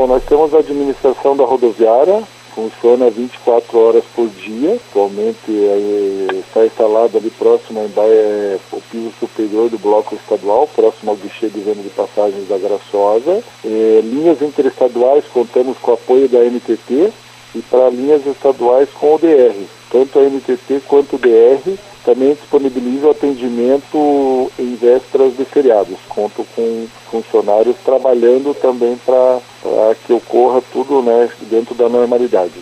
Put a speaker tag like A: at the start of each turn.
A: Bom, nós temos a administração da rodoviária, funciona 24 horas por dia. Atualmente está instalado ali próximo ao piso superior do bloco estadual, próximo ao guichê de venda de passagens da Graciosa. Linhas interestaduais, contamos com o apoio da NTT, e para linhas estaduais com o DR. Tanto a NTT quanto o DR também disponibilizam atendimento em vésperas de feriados. Conto com funcionários trabalhando também para que ocorra tudo, né, dentro da normalidade.